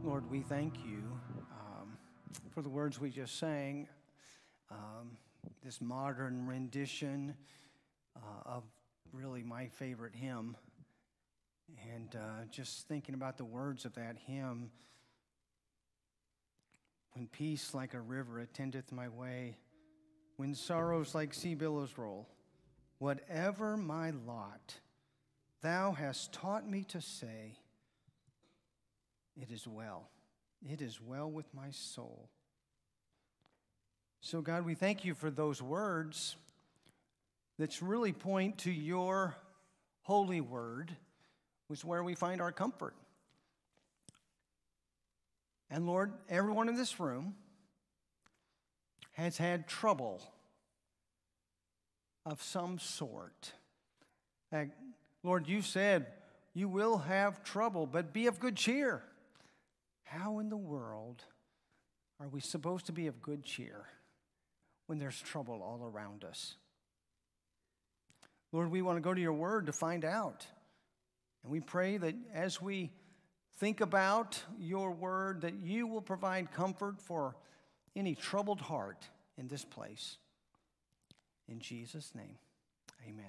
Lord, we thank you for the words we just sang, this modern rendition of really my favorite hymn. And just thinking about the words of that hymn, when peace like a river attendeth my way, when sorrows like sea billows roll, whatever my lot, thou hast taught me to say, it is well. It is well with my soul. So, God, we thank you for those words that really point to your holy word, which is where we find our comfort. And, Lord, everyone in this room has had trouble of some sort. Lord, you said you will have trouble, but be of good cheer. How in the world are we supposed to be of good cheer when there's trouble all around us? Lord, we want to go to your word to find out. And we pray that as we think about your word, that you will provide comfort for any troubled heart in this place. In Jesus' name, amen.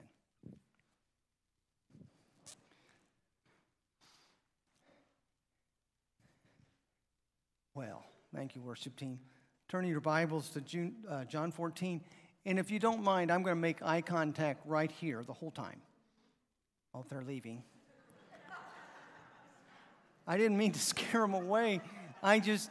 Well, thank you, worship team. Turn your Bibles to John 14. And if you don't mind, I'm going to make eye contact right here the whole time while they're leaving. I didn't mean to scare them away. I just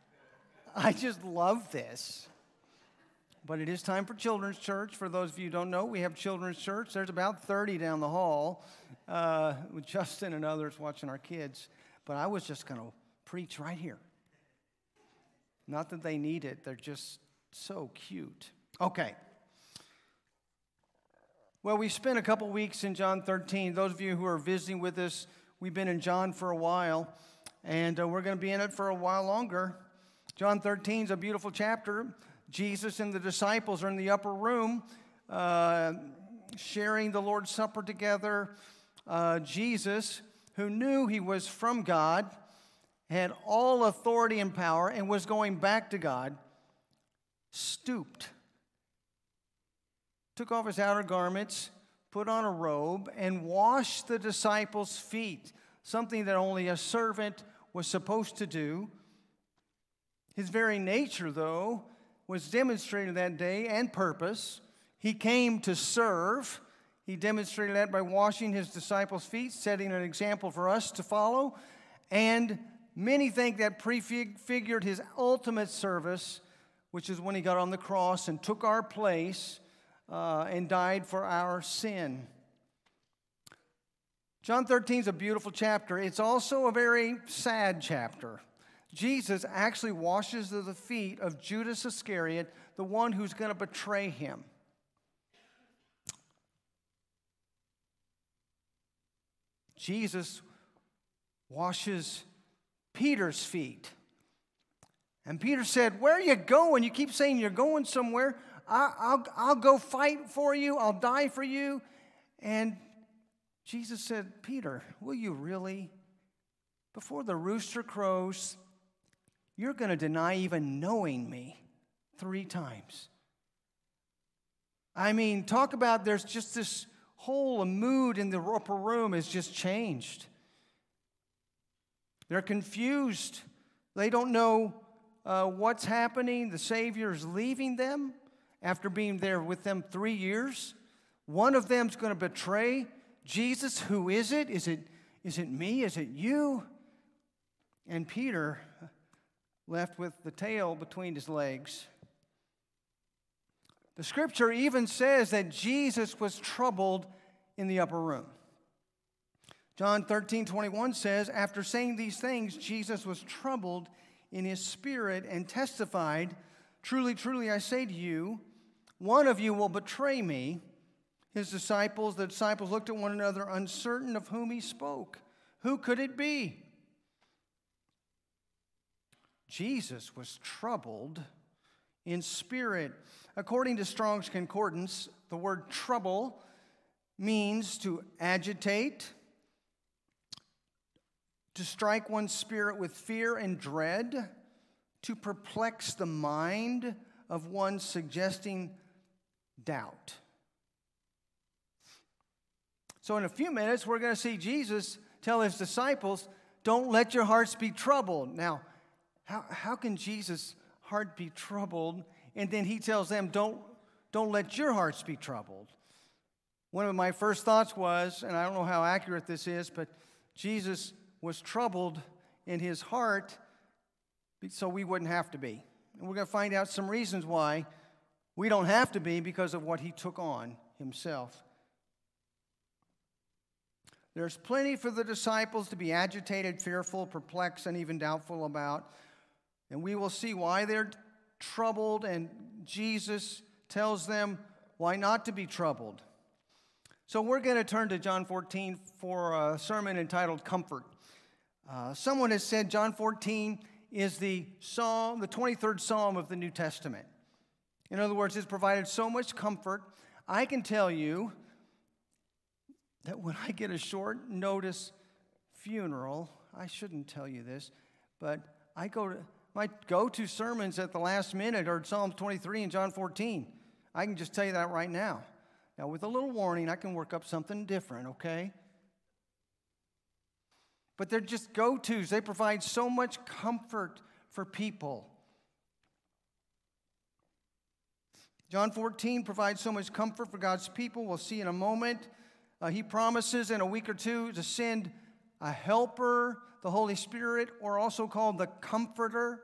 love this. But it is time for children's church. For those of you who don't know, we have children's church. There's about 30 down the hall with Justin and others watching our kids. But I was just going to preach right here. Not that they need it. They're just so cute. Okay. Well, we spent a couple weeks in John 13. Those of you who are visiting with us, we've been in John for a while, and we're going to be in it for a while longer. John 13 is a beautiful chapter. Jesus and the disciples are in the upper room sharing the Lord's Supper together. Jesus, who knew he was from God, had all authority and power, and was going back to God, stooped, took off his outer garments, put on a robe, and washed the disciples' feet, something that only a servant was supposed to do. His very nature, though, was demonstrated that day and purpose. He came to serve. He demonstrated that by washing his disciples' feet, setting an example for us to follow. And many think that prefigured his ultimate service, which is when he got on the cross and took our place and died for our sin. John 13 is a beautiful chapter. It's also a very sad chapter. Jesus actually washes the feet of Judas Iscariot, the one who's going to betray him. Jesus washes Peter's feet. And Peter said, "Where are you going? You keep saying you're going somewhere. I'll go fight for you. I'll die for you." And Jesus said, "Peter, will you really? Before the rooster crows, you're going to deny even knowing me 3 times. I mean, talk about there's just this whole mood in the upper room has just changed. They're confused. They don't know what's happening. The Savior is leaving them after being there with them 3 years. One of them's going to betray Jesus. Who is it? Is it me? Is it you? And Peter, left with the tail between his legs. The scripture even says that Jesus was troubled in the upper room. John 13:21 says, after saying these things, Jesus was troubled in his spirit and testified, "Truly, truly, I say to you, one of you will betray me." The disciples looked at one another, uncertain of whom he spoke. Who could it be? Jesus was troubled in spirit. According to Strong's Concordance, the word trouble means to agitate, to strike one's spirit with fear and dread, to perplex the mind of one, suggesting doubt. So in a few minutes, we're going to see Jesus tell his disciples, don't let your hearts be troubled. Now, how can Jesus' heart be troubled? And then he tells them, don't let your hearts be troubled. One of my first thoughts was, and I don't know how accurate this is, but Jesus was troubled in his heart so we wouldn't have to be. And we're going to find out some reasons why we don't have to be because of what he took on himself. There's plenty for the disciples to be agitated, fearful, perplexed, and even doubtful about. And we will see why they're troubled, and Jesus tells them why not to be troubled. So we're going to turn to John 14 for a sermon entitled Comfort. Someone has said John 14 is the 23rd Psalm of the New Testament. In other words, it's provided so much comfort. I can tell you that when I get a short notice funeral, I shouldn't tell you this, but my go-to sermons at the last minute are Psalm 23 and John 14. I can just tell you that right now. Now, with a little warning, I can work up something different, okay? But they're just go-tos. They provide so much comfort for people. John 14 provides so much comfort for God's people. We'll see in a moment. He promises in a week or two to send a helper, the Holy Spirit, or also called the Comforter.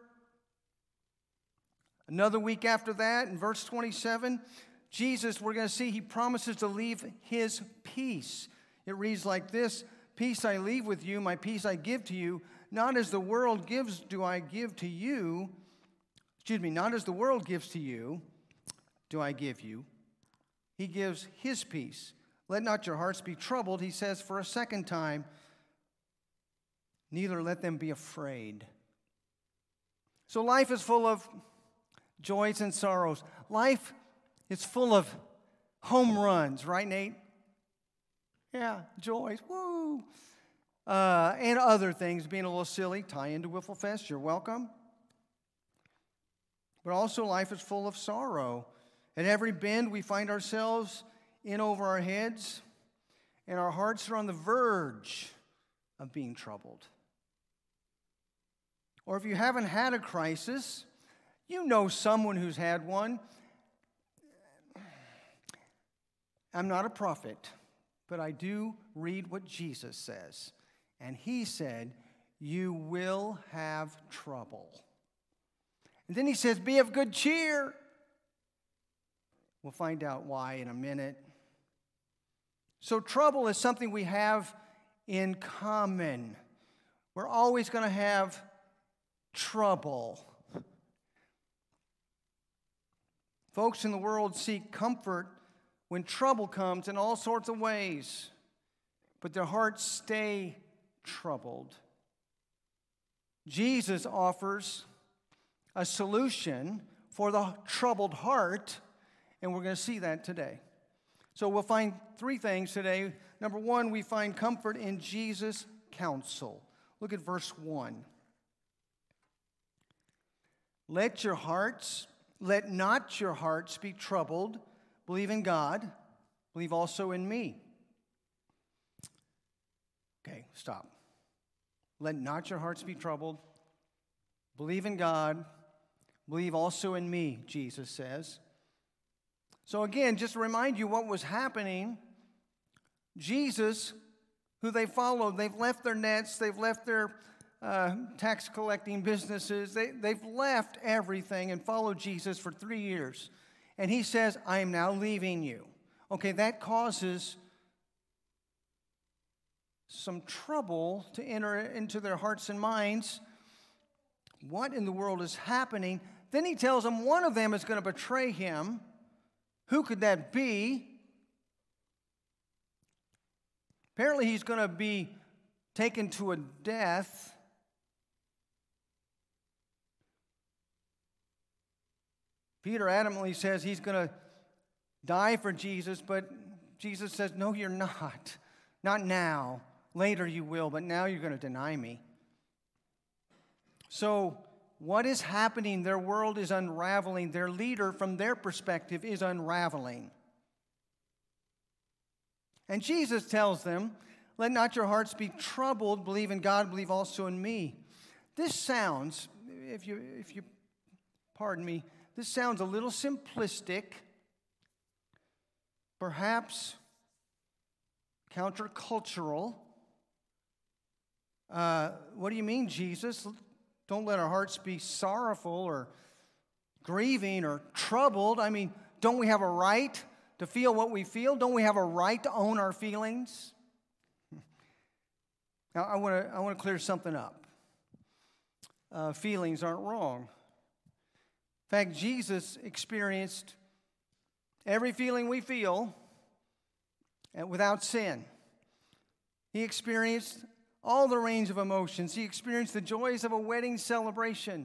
Another week after that, in verse 27, Jesus, we're going to see, he promises to leave his peace. It reads like this: peace I leave with you, my peace I give to you. Not as the world gives do I give to you. Not as the world gives to you do I give you. He gives his peace. Let not your hearts be troubled, he says for a second time. Neither let them be afraid. So life is full of joys and sorrows. Life is full of home runs, right, Nate? Yeah, joys, woo! And other things, being a little silly, tie into Wiffle Fest, you're welcome. But also life is full of sorrow. At every bend we find ourselves in over our heads, and our hearts are on the verge of being troubled. Or if you haven't had a crisis, you know someone who's had one. I'm not a prophet, but I do read what Jesus says. And he said, you will have trouble. And then he says, be of good cheer. We'll find out why in a minute. So trouble is something we have in common. We're always going to have trouble. Folks in the world seek comfort when trouble comes in all sorts of ways, but their hearts stay troubled. Jesus offers a solution for the troubled heart, and we're going to see that today. So we'll find three things today. Number one, we find comfort in Jesus' counsel. Look at verse 1. Let not your hearts be troubled. Believe in God. Believe also in me. Okay, stop. Let not your hearts be troubled. Believe in God. Believe also in me, Jesus says. So again, just to remind you what was happening, Jesus, who they followed, they've left their nets, they've left their tax collecting businesses, they've left everything and followed Jesus for 3 years. And he says, I am now leaving you. Okay, that causes some trouble to enter into their hearts and minds. What in the world is happening? Then he tells them one of them is going to betray him. Who could that be? Apparently he's going to be taken to a death. Peter adamantly says he's going to die for Jesus, but Jesus says, no, you're not. Not now. Later you will, but now you're going to deny me. So what is happening? Their world is unraveling. Their leader, from their perspective, is unraveling. And Jesus tells them, let not your hearts be troubled. Believe in God, believe also in me. This sounds, if you pardon me, this sounds a little simplistic, perhaps countercultural. What do you mean, Jesus? Don't let our hearts be sorrowful or grieving or troubled. I mean, don't we have a right to feel what we feel? Don't we have a right to own our feelings? Now, I want to clear something up. Feelings aren't wrong. In fact, Jesus experienced every feeling we feel without sin. He experienced all the range of emotions. He experienced the joys of a wedding celebration.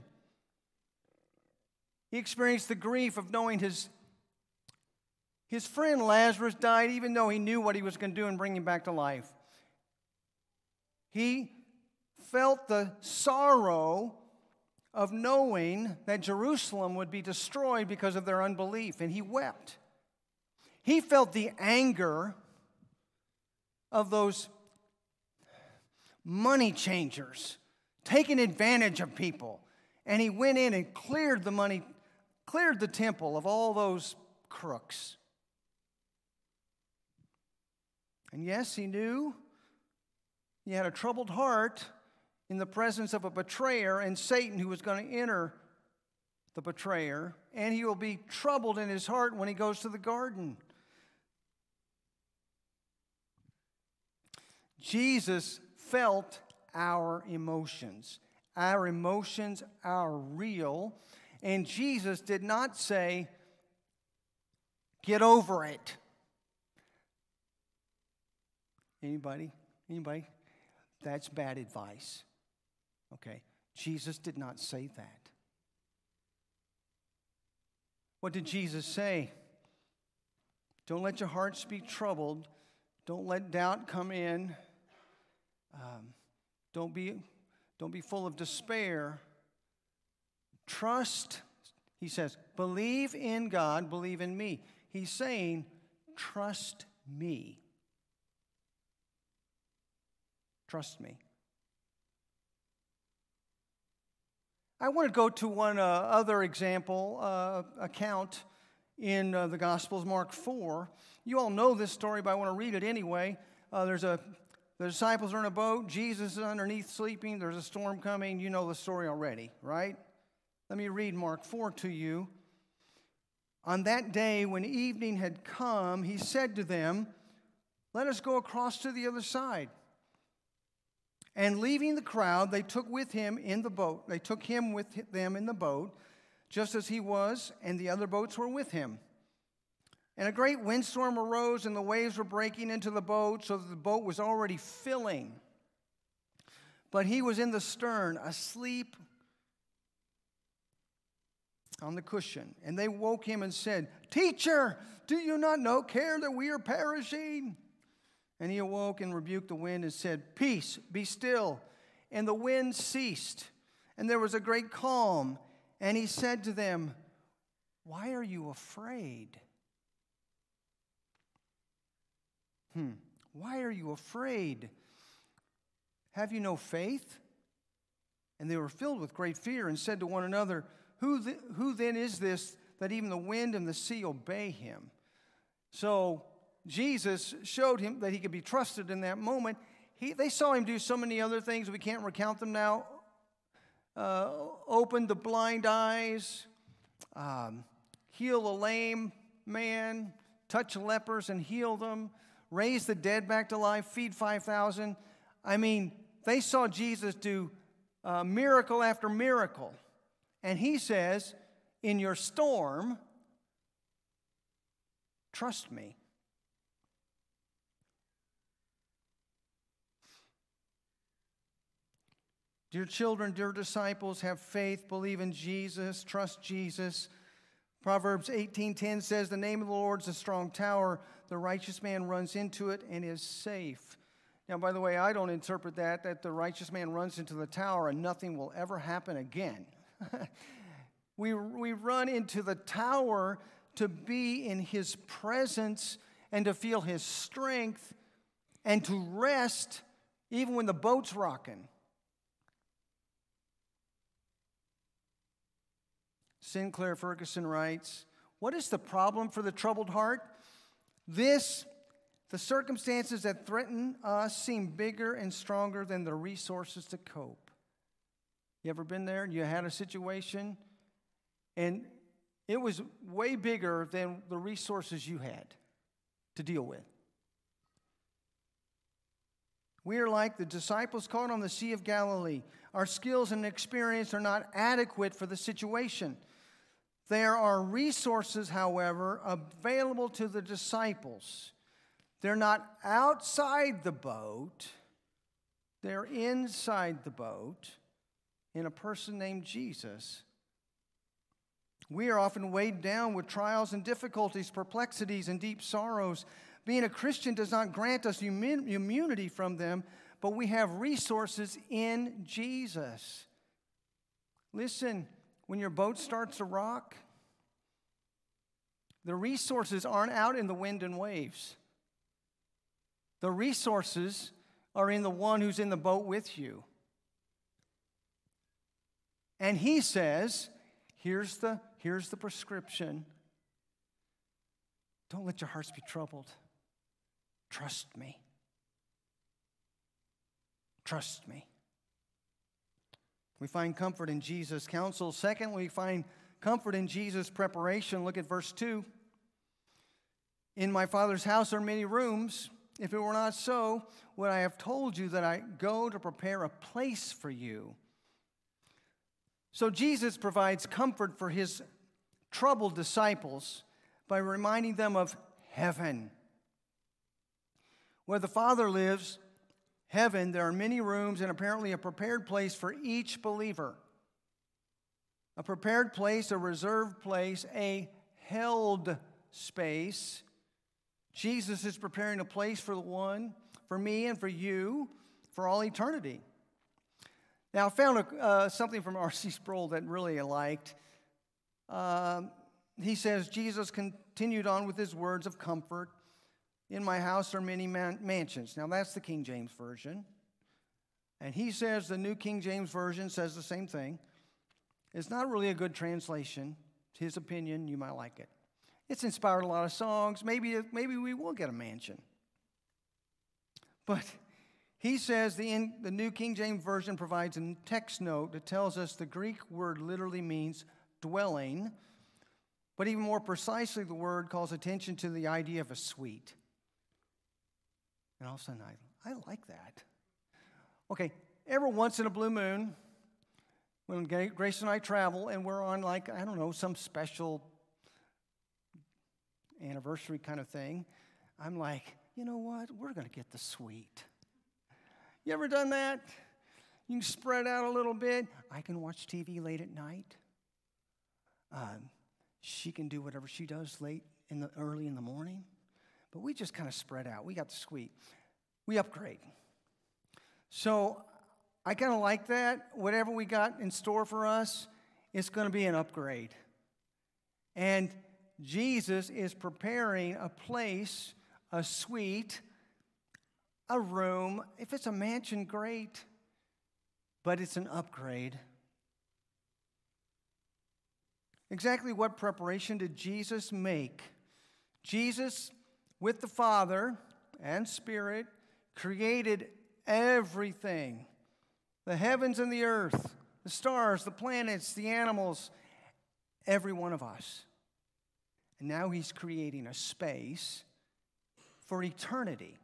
He experienced the grief of knowing his friend Lazarus died, even though he knew what he was going to do and bring him back to life. He felt the sorrow of knowing that Jerusalem would be destroyed because of their unbelief, and he wept. He felt the anger of those money changers taking advantage of people, and he went in and cleared the temple of all those crooks. And yes, he knew he had a troubled heart in the presence of a betrayer and Satan, who was going to enter the betrayer, and he will be troubled in his heart when he goes to the garden. Jesus felt our emotions. Our emotions are real, and Jesus did not say, get over it. Anybody? That's bad advice. Okay, Jesus did not say that. What did Jesus say? Don't let your hearts be troubled. Don't let doubt come in. Don't be full of despair. Trust, he says, believe in God, believe in me. He's saying, trust me. Trust me. I want to go to one other example, account in the Gospels, Mark 4. You all know this story, but I want to read it anyway. The disciples are in a boat. Jesus is underneath sleeping. There's a storm coming. You know the story already, right? Let me read Mark 4 to you. On that day, when evening had come, he said to them, let us go across to the other side. And leaving the crowd, they took with him in the boat. They took him with them in the boat, just as he was, and the other boats were with him. And a great windstorm arose, and the waves were breaking into the boat, so that the boat was already filling. But he was in the stern, asleep on the cushion. And they woke him and said, Teacher, do you not care that we are perishing? And he awoke and rebuked the wind and said, Peace, be still. And the wind ceased, and there was a great calm. And he said to them, Why are you afraid? Why are you afraid? Have you no faith? And they were filled with great fear and said to one another, Who then is this that even the wind and the sea obey him? So Jesus showed him that he could be trusted in that moment. They saw him do so many other things. We can't recount them now. Opened the blind eyes, heal a lame man, touch lepers and heal them, raise the dead back to life, feed 5,000. I mean, they saw Jesus do miracle after miracle. And he says, in your storm, trust me. Dear children, dear disciples, have faith, believe in Jesus, trust Jesus. Proverbs 18:10 says, the name of the Lord is a strong tower. The righteous man runs into it and is safe. Now, by the way, I don't interpret that the righteous man runs into the tower and nothing will ever happen again. We run into the tower to be in his presence and to feel his strength and to rest even when the boat's rocking. Sinclair Ferguson writes, "What is the problem for the troubled heart? The circumstances that threaten us seem bigger and stronger than the resources to cope." You ever been there? You had a situation, and it was way bigger than the resources you had to deal with. We are like the disciples caught on the Sea of Galilee. Our skills and experience are not adequate for the situation. There are resources, however, available to the disciples. They're not outside the boat. They're inside the boat in a person named Jesus. We are often weighed down with trials and difficulties, perplexities, and deep sorrows. Being a Christian does not grant us immunity from them, but we have resources in Jesus. Listen, when your boat starts to rock, the resources aren't out in the wind and waves. The resources are in the one who's in the boat with you. And he says, here's the prescription. Don't let your hearts be troubled. Trust me. Trust me. We find comfort in Jesus' counsel. Second, we find comfort in Jesus' preparation. Look at verse 2. In my Father's house are many rooms. If it were not so, would I have told you that I go to prepare a place for you? So Jesus provides comfort for his troubled disciples by reminding them of heaven. Where the Father lives, heaven, there are many rooms and apparently a prepared place for each believer. A prepared place, a reserved place, a held space. Jesus is preparing a place for the one, for me and for you, for all eternity. Now, I found something from R.C. Sproul that really I liked. He says, Jesus continued on with his words of comfort. In my house are many mansions. Now, that's the King James Version. And he says the New King James Version says the same thing. It's not really a good translation. It's his opinion. You might like it. It's inspired a lot of songs. Maybe we will get a mansion. But he says the New King James Version provides a text note that tells us the Greek word literally means dwelling. But even more precisely, the word calls attention to the idea of a suite. And all of a sudden, I like that. Okay, every once in a blue moon, when Grace and I travel and we're on some special anniversary kind of thing, I'm like, you know what? We're going to get the suite. You ever done that? You can spread out a little bit. I can watch TV late at night. She can do whatever she does early in the morning. But we just kind of spread out. We got the suite. We upgrade. So I kind of like that. Whatever we got in store for us, it's going to be an upgrade. And Jesus is preparing a place, a suite, a room. If it's a mansion, great. But it's an upgrade. Exactly what preparation did Jesus make? Jesus, with the Father and Spirit, created everything. The heavens and the earth, the stars, the planets, the animals, every one of us. And now he's creating a space for eternity.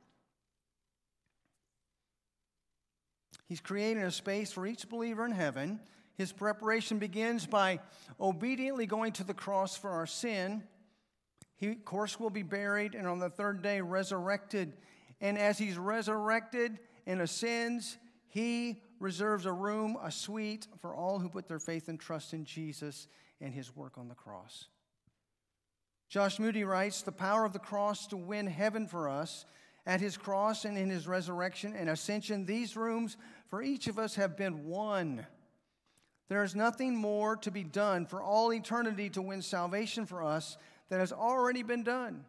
He's creating a space for each believer in heaven. His preparation begins by obediently going to the cross for our sin. He, of course, will be buried and on the third day resurrected. And as he's resurrected and ascends, he reserves a room, a suite for all who put their faith and trust in Jesus and his work on the cross. Josh Moody writes, the power of the cross to win heaven for us At his cross and in his resurrection and ascension, these rooms for each of us have been won. There is nothing more to be done for all eternity to win salvation for us that has already been done.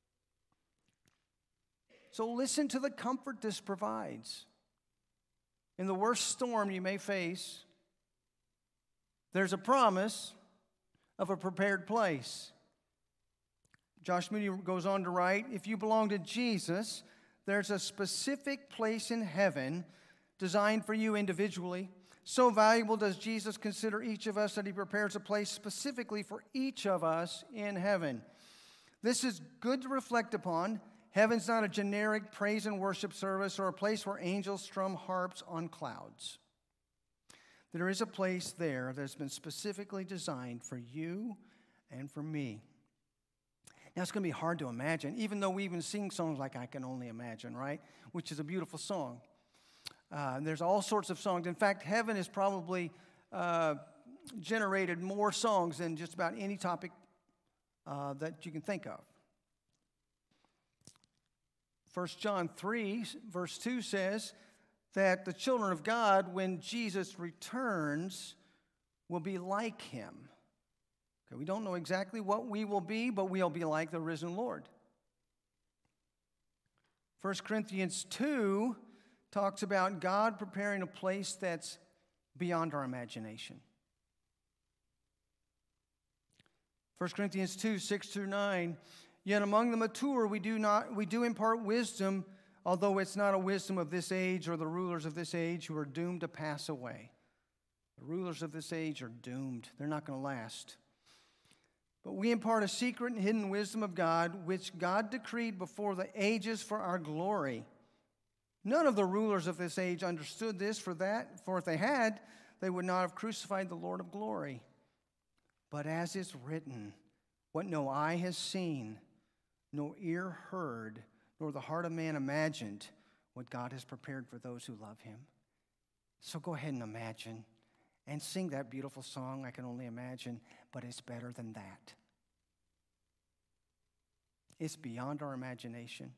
So listen to the comfort this provides. In the worst storm you may face, there's a promise of a prepared place. Josh Moody goes on to write, if you belong to Jesus, there's a specific place in heaven designed for you individually. So valuable does Jesus consider each of us that he prepares a place specifically for each of us in heaven. This is good to reflect upon. Heaven's not a generic praise and worship service or a place where angels strum harps on clouds. There is a place there that's been specifically designed for you and for me. Now, it's going to be hard to imagine, even though we even sing songs like I Can Only Imagine, right? Which is a beautiful song. There's all sorts of songs. In fact, heaven has probably generated more songs than just about any topic that you can think of. 1 John 3, verse 2 says that the children of God, when Jesus returns, will be like him. Okay, we don't know exactly what we will be, but we'll be like the risen Lord. 1 Corinthians 2 talks about God preparing a place that's beyond our imagination. 1 Corinthians 2, 6 through 9, yet among the mature we do impart wisdom, although it's not a wisdom of this age or the rulers of this age who are doomed to pass away. The rulers of this age are doomed. They're not going to last. But we impart a secret and hidden wisdom of God, which God decreed before the ages for our glory. None of the rulers of this age understood this, for if they had, they would not have crucified the Lord of glory. But as is written, what no eye has seen, no ear heard, nor the heart of man imagined, what God has prepared for those who love him. So go ahead and imagine and sing that beautiful song, I Can Only Imagine, but it's better than that. It's beyond our imagination.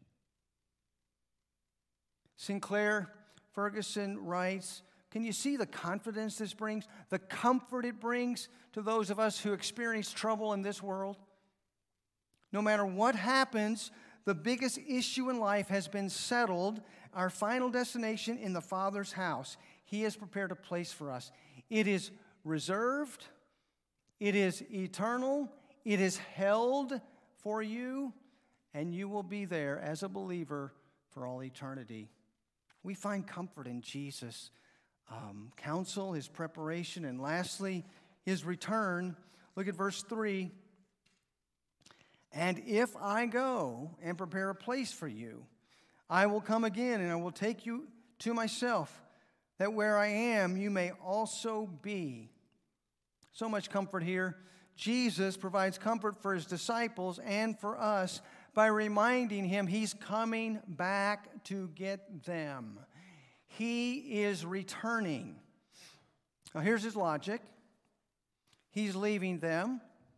Sinclair Ferguson writes, can you see the confidence this brings, the comfort it brings to those of us who experience trouble in this world? No matter what happens, the biggest issue in life has been settled, our final destination in the Father's house. He has prepared a place for us. It is reserved, it is eternal, it is held for you, and you will be there as a believer for all eternity. We find comfort in Jesus' counsel, his preparation, and lastly, his return. Look at verse 3. And if I go and prepare a place for you, I will come again and I will take you to myself, that where I am, you may also be. So much comfort here. Jesus provides comfort for his disciples and for us by reminding him he's coming back to get them. He is returning. Now here's his logic. He's leaving them.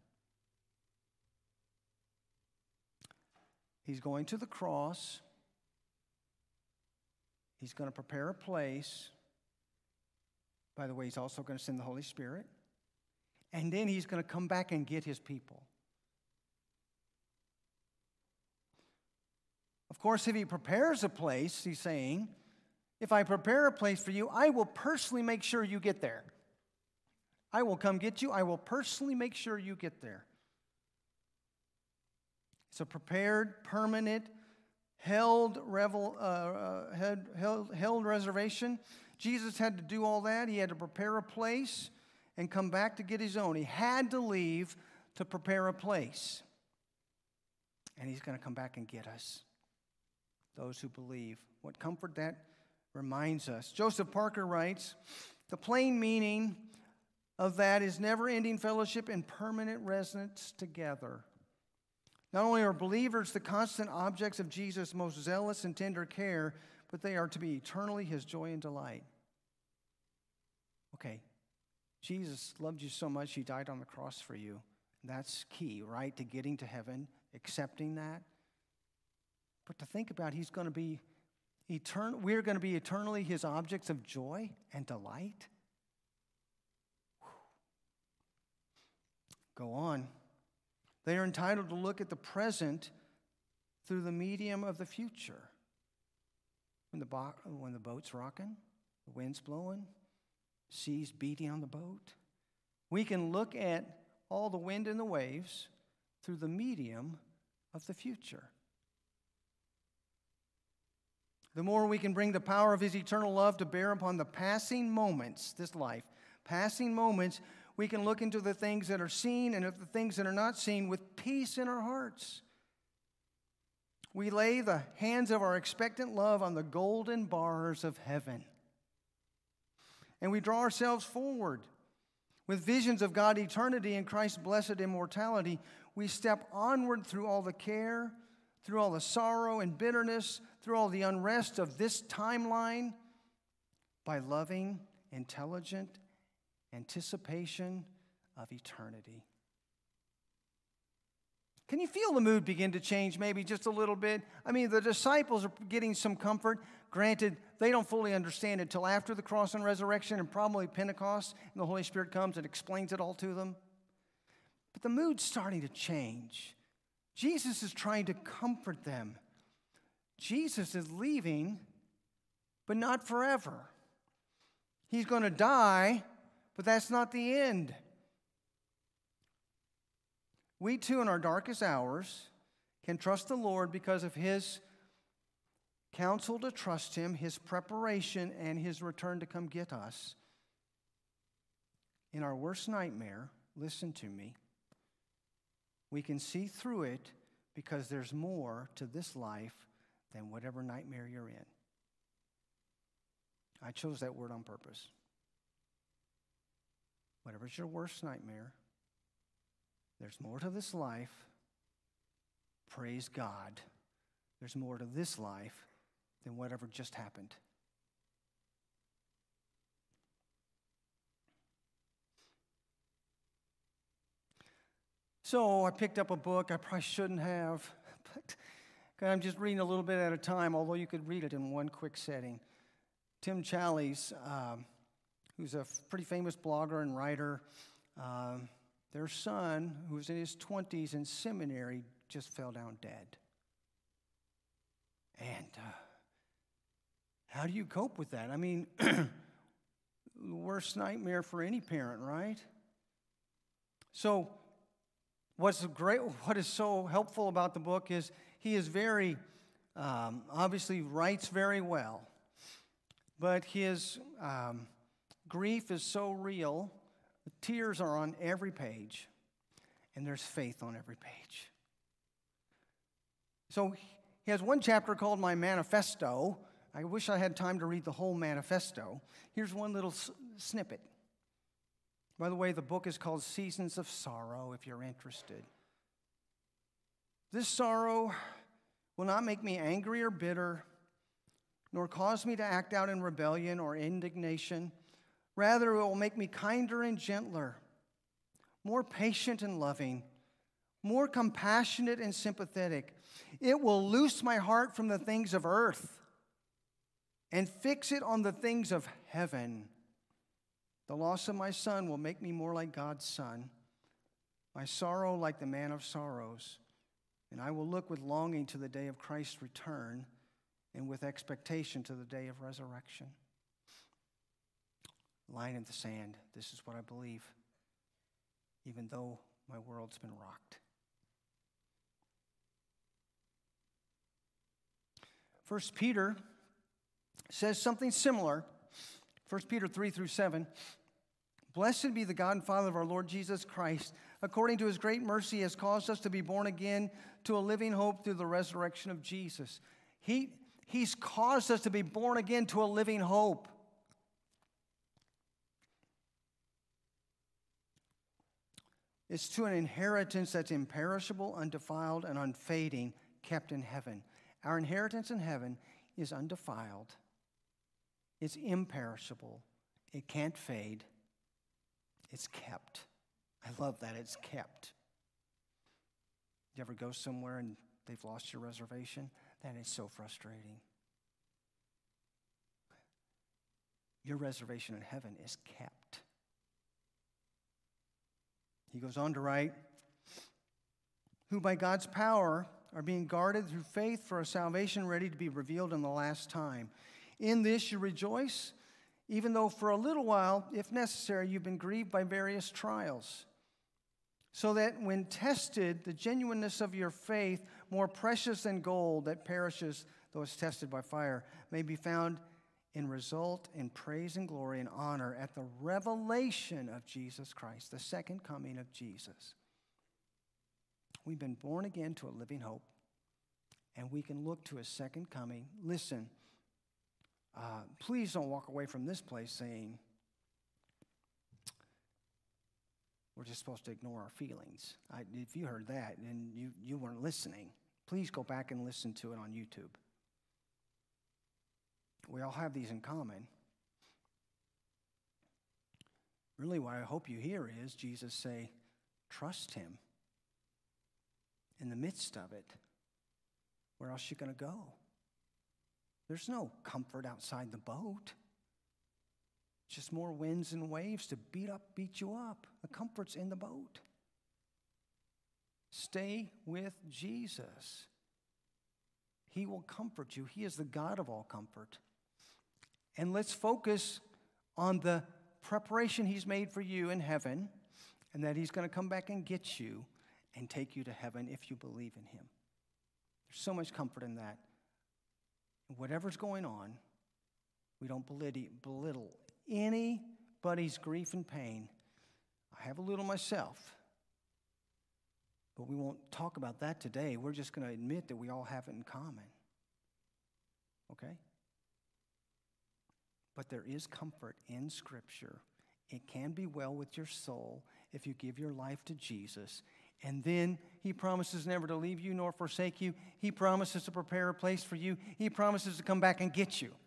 He's going to the cross. He's going to prepare a place. By the way, he's also going to send the Holy Spirit. And then he's going to come back and get his people. Of course, if he prepares a place, he's saying, if I prepare a place for you, I will personally make sure you get there. I will come get you. I will personally make sure you get there. It's a prepared, permanent, held reservation. Jesus had to do all that. He had to prepare a place and come back to get his own. He had to leave to prepare a place. And he's going to come back and get us, those who believe. What comfort that reminds us. Joseph Parker writes, the plain meaning of that is never-ending fellowship and permanent residence together. Not only are believers the constant objects of Jesus' most zealous and tender care, but they are to be eternally his joy and delight. Okay, Jesus loved you so much, he died on the cross for you. That's key, right, to getting to heaven, accepting that. But to think about he's going to be eternal, we're going to be eternally his objects of joy and delight. Go on. They are entitled to look at the present through the medium of the future. When the boat's rocking, the wind's blowing, seas beating on the boat, we can look at all the wind and the waves through the medium of the future. The more we can bring the power of his eternal love to bear upon the passing moments, this life, passing moments, we can look into the things that are seen and at the things that are not seen with peace in our hearts. We lay the hands of our expectant love on the golden bars of heaven. And we draw ourselves forward. With visions of God eternity and Christ's blessed immortality, we step onward through all the care, through all the sorrow and bitterness, through all the unrest of this timeline, by loving, intelligent anticipation of eternity. Can you feel the mood begin to change maybe just a little bit? I mean, the disciples are getting some comfort. Granted, they don't fully understand it until after the cross and resurrection and probably Pentecost, and the Holy Spirit comes and explains it all to them. But the mood's starting to change. Jesus is trying to comfort them. Jesus is leaving, but not forever. He's going to die, but that's not the end. We too, in our darkest hours, can trust the Lord because of his counsel to trust him, his preparation, and his return to come get us. In our worst nightmare, listen to me, we can see through it because there's more to this life than whatever nightmare you're in. I chose that word on purpose. Whatever's your worst nightmare, there's more to this life. Praise God. There's more to this life than whatever just happened. So I picked up a book. I probably shouldn't have, but I'm just reading a little bit at a time, although you could read it in one quick setting. Tim Challies, who's a pretty famous blogger and writer, their son, who was in his 20s in seminary, just fell down dead. And how do you cope with that? I mean, the worst nightmare for any parent, right? So what is so helpful about the book is he is very, obviously writes very well, but his grief is so real. The tears are on every page, and there's faith on every page. So he has one chapter called My Manifesto. I wish I had time to read the whole manifesto. Here's one little snippet. By the way, the book is called Seasons of Sorrow, if you're interested. This sorrow will not make me angry or bitter, nor cause me to act out in rebellion or indignation. Rather, it will make me kinder and gentler, more patient and loving, more compassionate and sympathetic. It will loose my heart from the things of earth and fix it on the things of heaven. The loss of my son will make me more like God's son, my sorrow like the man of sorrows. And I will look with longing to the day of Christ's return and with expectation to the day of resurrection. Line in the sand. This is what I believe, even though my world's been rocked. 1 Peter says something similar. 1 Peter 3-7. Blessed be the God and Father of our Lord Jesus Christ. According to his great mercy, he has caused us to be born again to a living hope through the resurrection of Jesus. He's caused us to be born again to a living hope. It's to an inheritance that's imperishable, undefiled, and unfading, kept in heaven. Our inheritance in heaven is undefiled. It's imperishable. It can't fade. It's kept. I love that. It's kept. You ever go somewhere and they've lost your reservation? That is so frustrating. Your reservation in heaven is kept. He goes on to write, who by God's power are being guarded through faith for a salvation ready to be revealed in the last time. In this you rejoice, even though for a little while, if necessary, you've been grieved by various trials, so that when tested, the genuineness of your faith, more precious than gold that perishes though it's tested by fire, may be found in result in praise and glory and honor at the revelation of Jesus Christ, the second coming of Jesus. We've been born again to a living hope, and we can look to his second coming. Listen, please don't walk away from this place saying, we're just supposed to ignore our feelings. If you heard that and you weren't listening, please go back and listen to it on YouTube. We all have these in common. Really, what I hope you hear is Jesus say, trust him in the midst of it. Where else are you going to go? There's no comfort outside the boat. Just more winds and waves to beat you up. The comfort's in the boat. Stay with Jesus. He will comfort you. He is the God of all comfort. And let's focus on the preparation he's made for you in heaven, and that he's going to come back and get you and take you to heaven if you believe in him. There's so much comfort in that. Whatever's going on, we don't belittle anybody's grief and pain. I have a little myself, but we won't talk about that today. We're just going to admit that we all have it in common. Okay? But there is comfort in Scripture. It can be well with your soul if you give your life to Jesus. And then he promises never to leave you nor forsake you. He promises to prepare a place for you. He promises to come back and get you.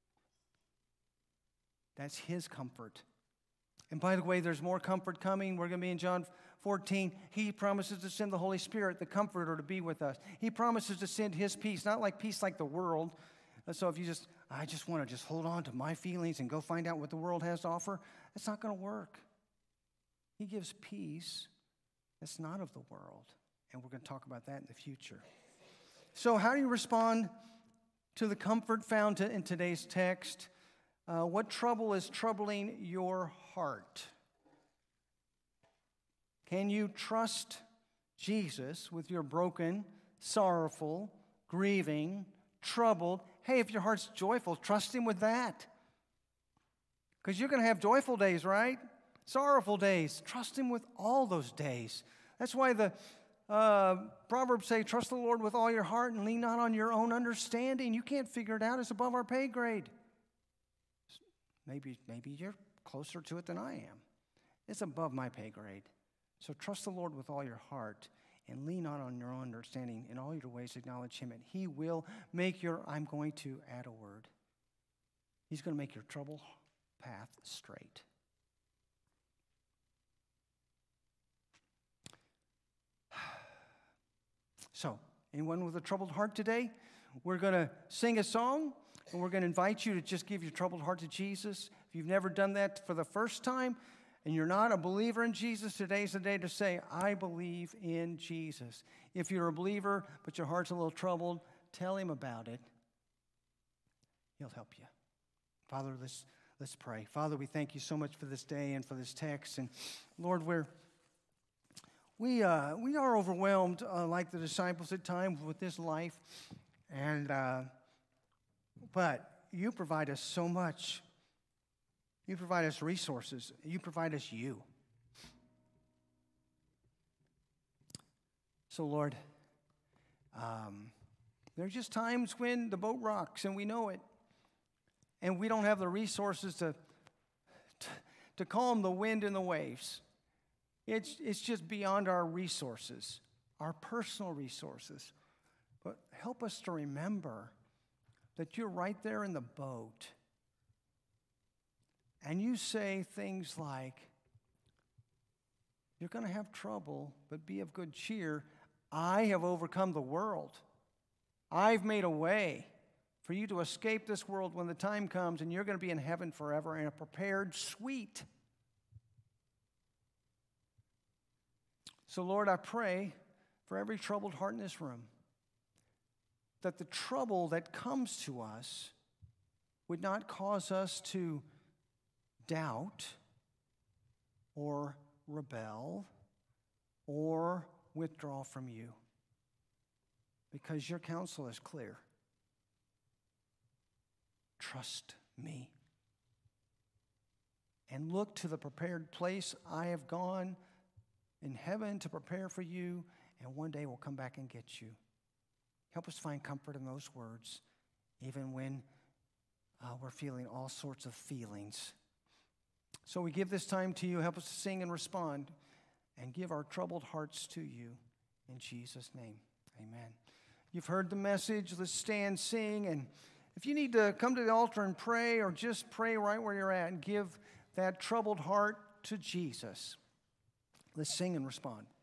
That's his comfort. And by the way, there's more comfort coming. We're going to be in John 14. He promises to send the Holy Spirit, the Comforter, to be with us. He promises to send his peace, not like peace like the world. So if I just want to hold on to my feelings and go find out what the world has to offer, that's not going to work. He gives peace that's not of the world. And we're going to talk about that in the future. So how do you respond to the comfort found in today's text? What trouble is troubling your heart? Can you trust Jesus with your broken, sorrowful, grieving, troubled? Hey, if your heart's joyful, trust him with that. Because you're going to have joyful days, right? Sorrowful days. Trust him with all those days. That's why the Proverbs say, trust the Lord with all your heart and lean not on your own understanding. You can't figure it out. It's above our pay grade. Maybe you're closer to it than I am. It's above my pay grade. So trust the Lord with all your heart and lean not on your own understanding. In all your ways acknowledge him, and he will make I'm going to add a word. He's going to make your trouble path straight. So, anyone with a troubled heart today? We're going to sing a song, and we're going to invite you to just give your troubled heart to Jesus. If you've never done that for the first time, and you're not a believer in Jesus, today's the day to say, I believe in Jesus. If you're a believer, but your heart's a little troubled, tell him about it. He'll help you. Father, let's pray. Father, we thank you so much for this day and for this text. And Lord, we are overwhelmed like the disciples at times with this life. But you provide us so much. You provide us resources. You provide us you. So, Lord, there's just times when the boat rocks, and we know it. And we don't have the resources to calm the wind and the waves. It's just beyond our resources, our personal resources. But help us to remember that you're right there in the boat. And you say things like, you're going to have trouble, but be of good cheer. I have overcome the world. I've made a way for you to escape this world when the time comes, and you're going to be in heaven forever in a prepared suite. So, Lord, I pray for every troubled heart in this room that the trouble that comes to us would not cause us to doubt or rebel or withdraw from you, because your counsel is clear. Trust me and look to the prepared place I have gone in heaven to prepare for you, and one day we'll come back and get you. Help us find comfort in those words, even when we're feeling all sorts of feelings. So we give this time to you. Help us to sing and respond and give our troubled hearts to you. In Jesus' name, amen. You've heard the message. Let's stand, sing, and if you need to come to the altar and pray, or just pray right where you're at and give that troubled heart to Jesus, let's sing and respond.